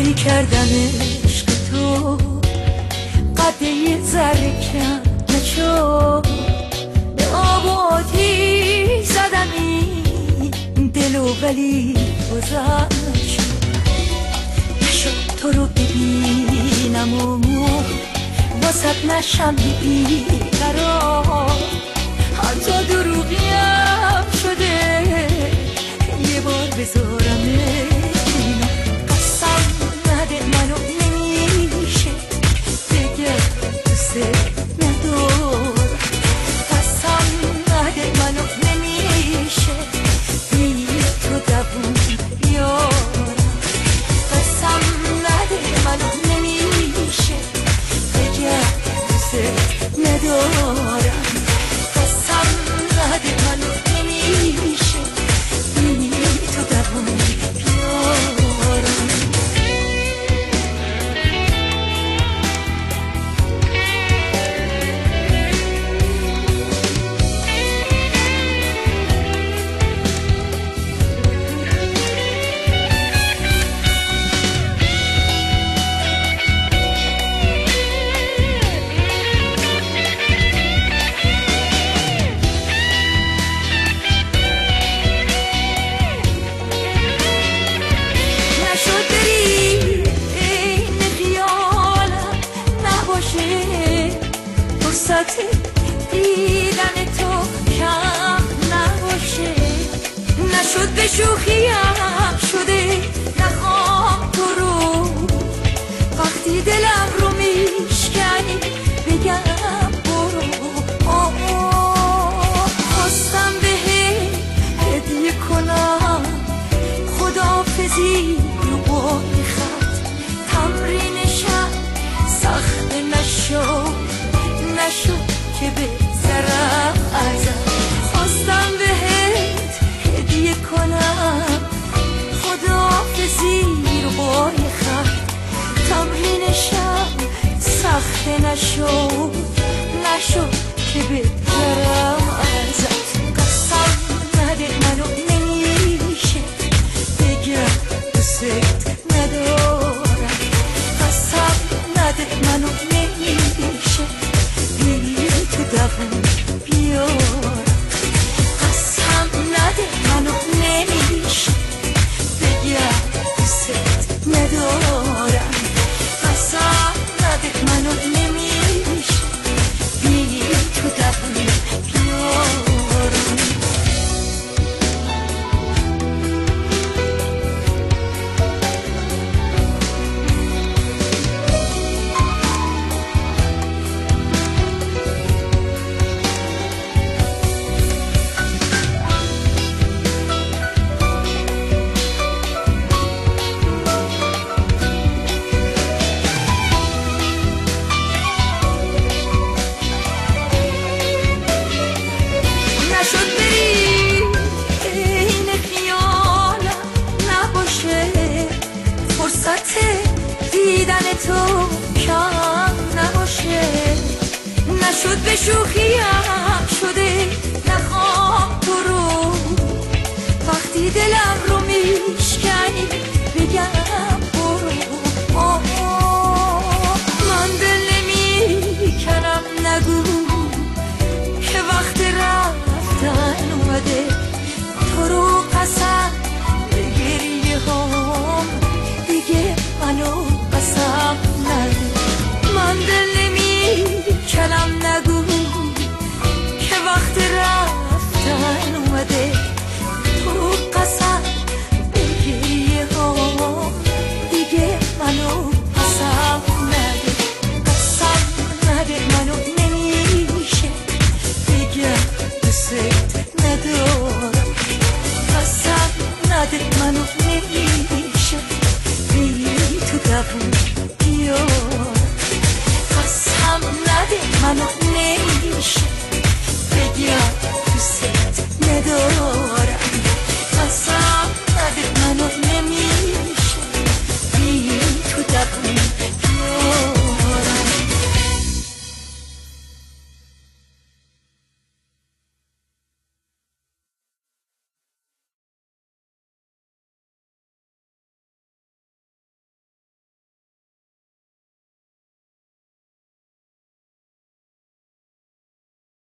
ای کردم عشق تو قده ذره کم نشد، به آبادی زدم این دلو ولی گذشت. نشد تو رو ببینم و واسط نشم بی قرار، حتی دروغیم شده یه بار بذارم اینو. قسم نده منو نمیشه دیگه دوست ندارم، قسم نده منو نمیشه بی تو دوون بیارم، قسم نده منو نمیشه دیگه دوست ندارم، قسم نده منو نمیشه بی تو دوون بیارم. فرصت دیدن تو کم نباشه، نشد به شوخیم شده نخوام تو رو، وقتی دلم رو میشکنی بگم برو. خواستم بهت هدیه کنم خداحافظی رو با خط، تمرینشم سخت نشد که بگذرم ازت. خواستم بهت هدیه کنم خداحافظی رو با خط، تمرینشم سخت نشد که بگذرم ازت. قسم نده منو نمیشه بگم دوست ندارم، قسم نده منو نمیشه بی تو دوون بیارم، قسم نده منو نمیشه بگم دوست ندارم، قسم نده منو نمیشه بی تو دوون بیارم. نشد بری این خیالم نباشه، فرصت دیدن تو کم نباشه، نشد به شوخیم شده نخوام تو رو، وقتی دلم رو میشکنی بگم برو. من دل نمیکنم نگو که وقت رفتن اومده، تو رو قسم